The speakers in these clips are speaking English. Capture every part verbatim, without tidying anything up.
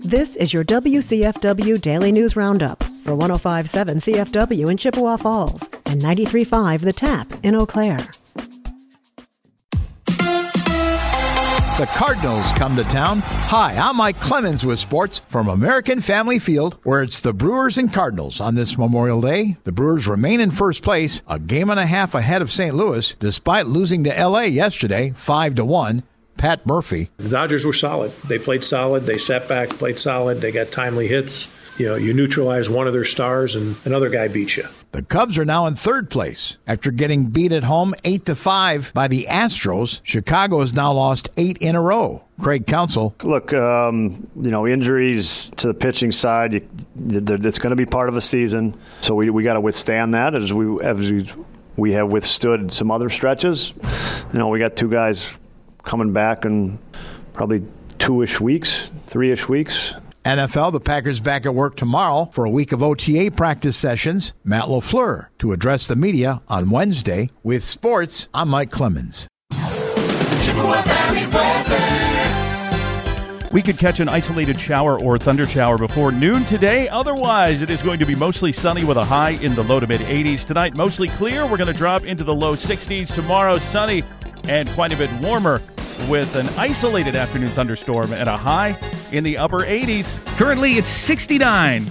This is your W C F W Daily News Roundup for one oh five point seven C F W in Chippewa Falls and ninety-three point five The Tap in Eau Claire. The Cardinals come to town. Hi, I'm Mike Clemens with sports from American Family Field, where it's the Brewers and Cardinals on this Memorial Day. The Brewers remain in first place, a game and a half ahead of Saint Louis, despite losing to L A yesterday, five to one. Pat Murphy. The Dodgers were solid. They played solid. They sat back, played solid. They got timely hits. You know, you neutralize one of their stars and another guy beats you. The Cubs are now in third place. After getting beat at home eight to five by the Astros, Chicago has now lost eight in a row. Craig Counsell. Look, um, you know, injuries to the pitching side, you, it's going to be part of the season. So we we got to withstand that as we as we, we have withstood some other stretches. You know, we got two guys coming back in probably two-ish weeks, three-ish weeks. N F L, the Packers back at work tomorrow for a week of O T A practice sessions. Matt LaFleur to address the media on Wednesday. With sports, I'm Mike Clemens. Chippewa Valley weather. We could catch an isolated shower or thunder shower before noon today. Otherwise, it is going to be mostly sunny with a high in the low to mid eighties. Tonight, mostly clear. We're going to drop into the low sixties. Tomorrow, sunny and quite a bit warmer with an isolated afternoon thunderstorm at a high in the upper eighties. Currently, it's sixty-nine.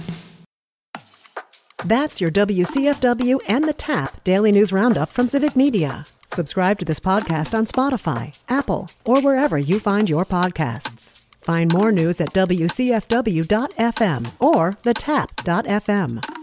That's your W C F W and The Tap Daily News Roundup from Civic Media. Subscribe to this podcast on Spotify, Apple, or wherever you find your podcasts. Find more news at W C F W dot F M or the tap dot F M.